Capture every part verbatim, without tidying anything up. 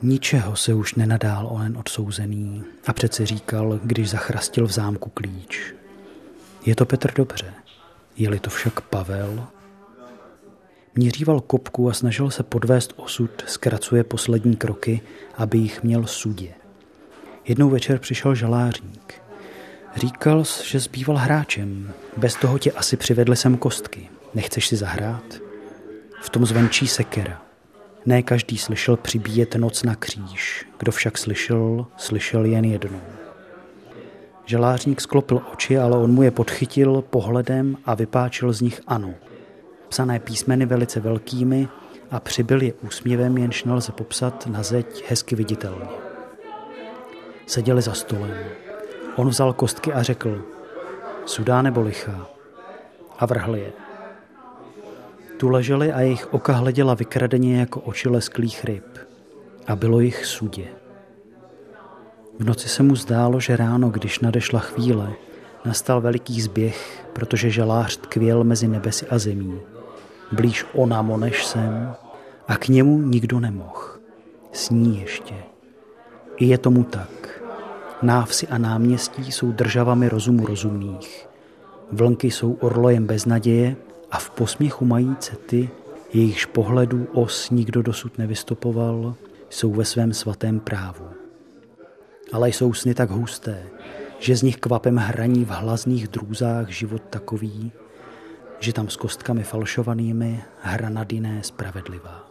Ničeho se už nenadál onen odsouzený a přece říkal, když zachrastil v zámku klíč. Je to Petr dobře, je-li to však Pavel? Měříval kopku a snažil se podvést osud, zkracuje poslední kroky, aby jich měl sudě. Jednou večer přišel žalářník. Říkal, že zbýval hráčem, bez toho tě asi přivedli sem kostky. Nechceš si zahrát? V tom zvenčí sekera. Ne každý slyšel přibíjet noc na kříž, kdo však slyšel, slyšel jen jednou. Žalářník sklopil oči, ale on mu je podchytil pohledem a vypáčil z nich ano. Psané písmeny velice velkými a přibyl je úsměvem, jenž nelze popsat na zeď hezky viditelně. Seděli za stolem. On vzal kostky a řekl, sudá nebo lichá, a vrhl je. Tu leželi a jejich oka hleděla vykradeně jako oči lesklých ryb. A bylo jich sudě. V noci se mu zdálo, že ráno, když nadešla chvíle, nastal veliký zběh, protože žalář tkvěl mezi nebesy a zemí. Blíž onamo než sem a k němu nikdo nemohl. Sní ještě. I je tomu tak. Návsi a náměstí jsou državami rozumu rozumných. Vlnky jsou orlojem beznaděje a v posměchu majíce ty, jejichž pohledu os nikdo dosud nevystopoval, jsou ve svém svatém právu. Ale jsou sny tak husté, že z nich kvapem hraní v hlazných drůzách život takový, že tam s kostkami falšovanými hra nad jiné spravedlivá.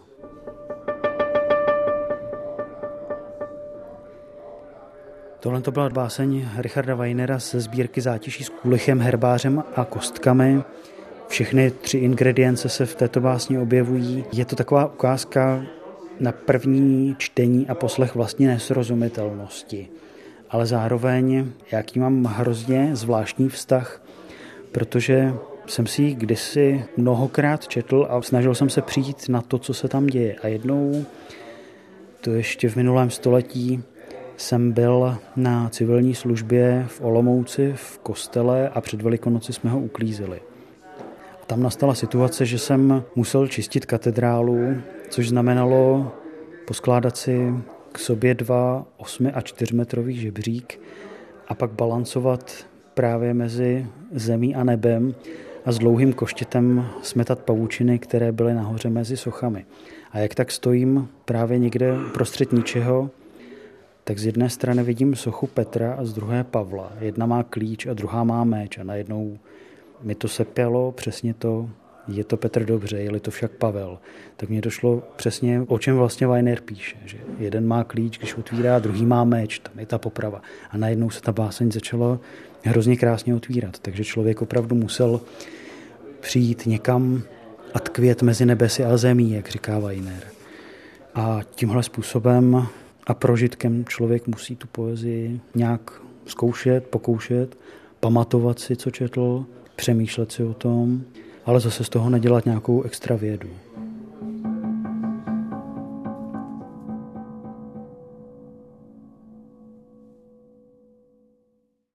Tohle to byla báseň Richarda Weinera ze sbírky Zátiší s kulichem, herbářem a kostkami. Všechny tři ingredience se v této básni objevují. Je to taková ukázka na první čtení a poslech vlastně nesrozumitelnosti. Ale zároveň, jaký mám hrozně zvláštní vztah, protože jsem si ji kdysi mnohokrát četl a snažil jsem se přijít na to, co se tam děje. A jednou, to ještě v minulém století, jsem byl na civilní službě v Olomouci v kostele a před Velikonoci jsme ho uklízeli. A tam nastala situace, že jsem musel čistit katedrálu, což znamenalo poskládat si k sobě dva osmi a čtyřmetrový žebřík a pak balancovat právě mezi zemí a nebem a s dlouhým koštětem smetat pavučiny, které byly nahoře mezi sochami. A jak tak stojím právě někde prostřed ničeho, tak z jedné strany vidím sochu Petra a z druhé Pavla. Jedna má klíč a druhá má méč a najednou mi to sepělo přesně to, je to Petr dobře, je-li to však Pavel. Tak mně došlo přesně, o čem vlastně Weiner píše, že jeden má klíč, když otvírá, druhý má méč, tam je ta poprava. A najednou se ta báseň začala hrozně krásně otvírat, takže člověk opravdu musel přijít někam a tkvět mezi nebesy a zemí, jak říká Weiner. A tímhle způsobem a prožitkem člověk musí tu poezii nějak zkoušet, pokoušet, pamatovat si, co četl, přemýšlet si o tom, ale zase z toho nedělat nějakou extra vědu.